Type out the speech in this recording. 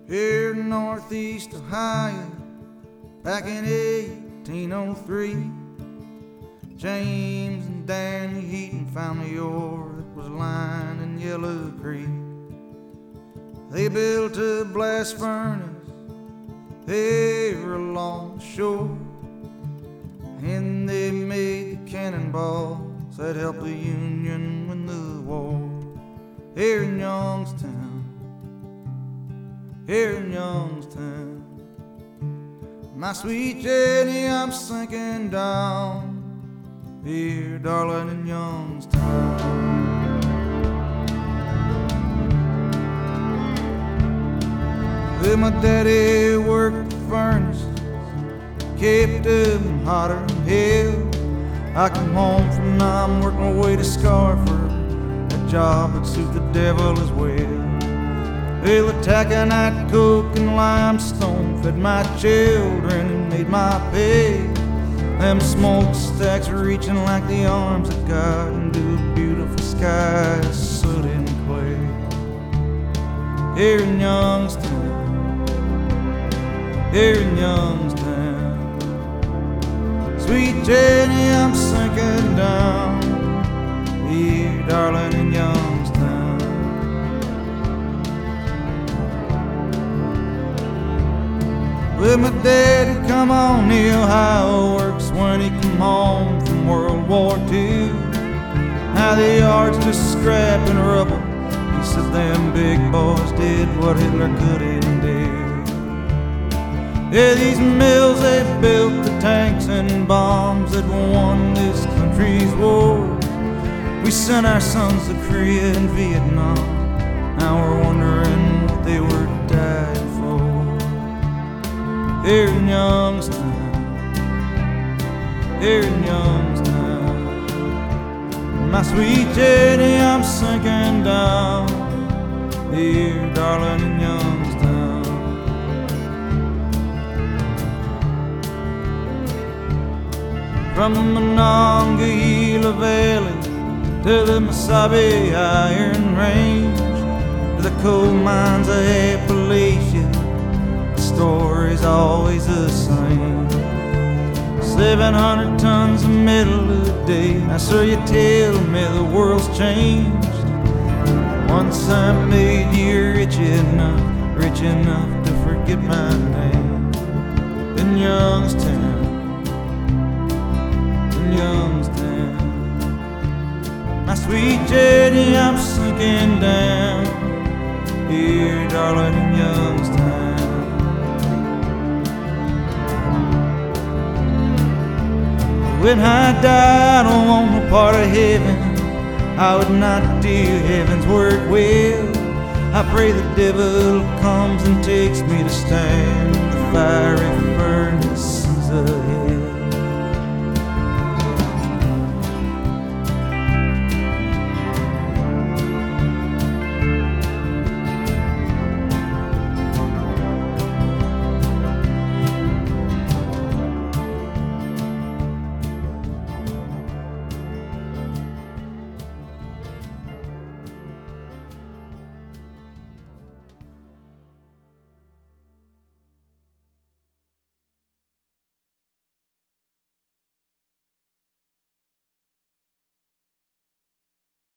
Here in Northeast Ohio, back in 1803, James and Danny Heaton found the ore that was lying in Yellow Creek. They built a blast furnace there along the shore, and they made the cannonballs that helped the Union win the war. Here in Youngstown, here in Youngstown, my sweet Jenny, I'm sinking down here, darling, in Youngstown. Well, my daddy worked the furnaces, kept them hotter than hell. I come home from Nam, work my way to Scarford, a job that suit the devil as well. Well, the taconite, coke, and limestone fed my children and made my pay. Them smokestacks reaching like the arms of God into a beautiful sky, soot and clay. Here in Youngstown, here in Youngstown, sweet Jenny, I'm sinking down here, darling, in Youngstown. Well, my daddy come on the Ohio Works when he come home from World War II. Now the yard's just scrap and rubble. He said them big boys did what Hitler couldn't do. Yeah, these mills, they built the tanks and bombs that won this country's war. We sent our sons to Korea and Vietnam. Now we're wondering what they were dying for. Here in Youngstown, here in Youngstown, my sweet Jenny, I'm sinking down here, darling, in Youngstown. From the Monongahela Valley to the Mesabi Iron Range, to the coal mines of Appalachia, the story's always the same. 700 tons of metal a day. Now, sir, you tell me the world's changed. Once I made you rich enough to forget my name. In Youngstown, in Youngstown, my sweet Jenny, I'm sinking down here, darling, in Youngstown. When I died on a part of heaven, I would not do heaven's work well. I pray the devil comes and takes me to stand in the fiery furnaces of hell.